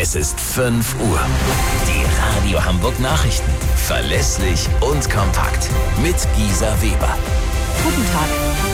Es ist 5 Uhr. Die Radio Hamburg Nachrichten. Verlässlich und kompakt. Mit Gisa Weber. Guten Tag.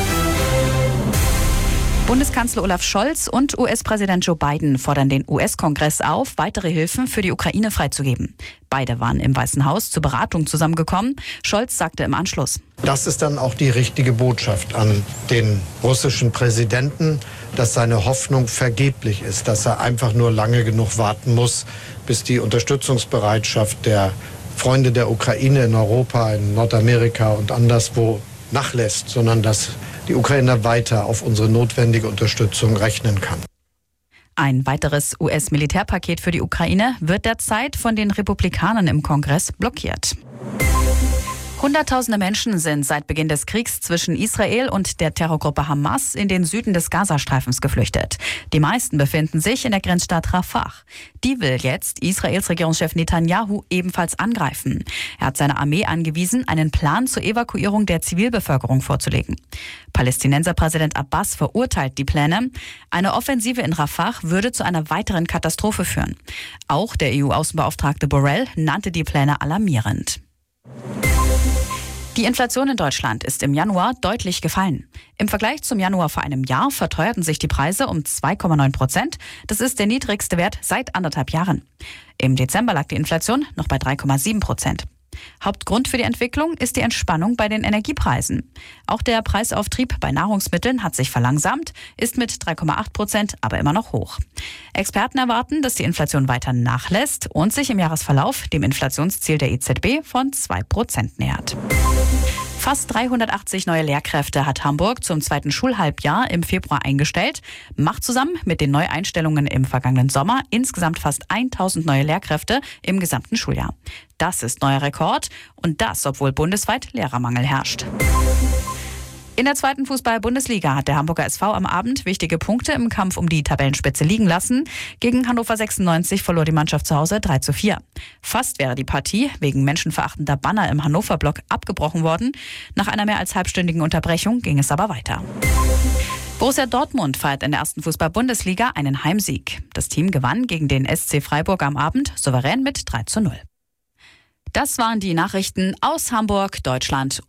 Bundeskanzler Olaf Scholz und US-Präsident Joe Biden fordern den US-Kongress auf, weitere Hilfen für die Ukraine freizugeben. Beide waren im Weißen Haus zur Beratung zusammengekommen. Scholz sagte im Anschluss: Das ist dann auch die richtige Botschaft an den russischen Präsidenten, dass seine Hoffnung vergeblich ist, dass er einfach nur lange genug warten muss, bis die Unterstützungsbereitschaft der Freunde der Ukraine in Europa, in Nordamerika und anderswo nachlässt, sondern dass die Ukraine weiter auf unsere notwendige Unterstützung rechnen kann. Ein weiteres US-Militärpaket für die Ukraine wird derzeit von den Republikanern im Kongress blockiert. Hunderttausende Menschen sind seit Beginn des Kriegs zwischen Israel und der Terrorgruppe Hamas in den Süden des Gazastreifens geflüchtet. Die meisten befinden sich in der Grenzstadt Rafah. Die will jetzt Israels Regierungschef Netanyahu ebenfalls angreifen. Er hat seine Armee angewiesen, einen Plan zur Evakuierung der Zivilbevölkerung vorzulegen. Palästinenserpräsident Abbas verurteilt die Pläne. Eine Offensive in Rafah würde zu einer weiteren Katastrophe führen. Auch der EU-Außenbeauftragte Borrell nannte die Pläne alarmierend. Die Inflation in Deutschland ist im Januar deutlich gefallen. Im Vergleich zum Januar vor einem Jahr verteuerten sich die Preise um 2,9%. Das ist der niedrigste Wert seit 1,5 Jahren. Im Dezember lag die Inflation noch bei 3,7%. Hauptgrund für die Entwicklung ist die Entspannung bei den Energiepreisen. Auch der Preisauftrieb bei Nahrungsmitteln hat sich verlangsamt, ist mit 3,8% aber immer noch hoch. Experten erwarten, dass die Inflation weiter nachlässt und sich im Jahresverlauf dem Inflationsziel der EZB von 2% nähert. Fast 380 neue Lehrkräfte hat Hamburg zum zweiten Schulhalbjahr im Februar eingestellt, macht zusammen mit den Neueinstellungen im vergangenen Sommer insgesamt fast 1000 neue Lehrkräfte im gesamten Schuljahr. Das ist neuer Rekord und das, obwohl bundesweit Lehrermangel herrscht. In der zweiten Fußball-Bundesliga hat der Hamburger SV am Abend wichtige Punkte im Kampf um die Tabellenspitze liegen lassen. Gegen Hannover 96 verlor die Mannschaft zu Hause 3:4. Fast wäre die Partie wegen menschenverachtender Banner im Hannover-Block abgebrochen worden. Nach einer mehr als halbstündigen Unterbrechung ging es aber weiter. Borussia Dortmund feiert in der ersten Fußball-Bundesliga einen Heimsieg. Das Team gewann gegen den SC Freiburg am Abend souverän mit 3:0. Das waren die Nachrichten aus Hamburg, Deutschland.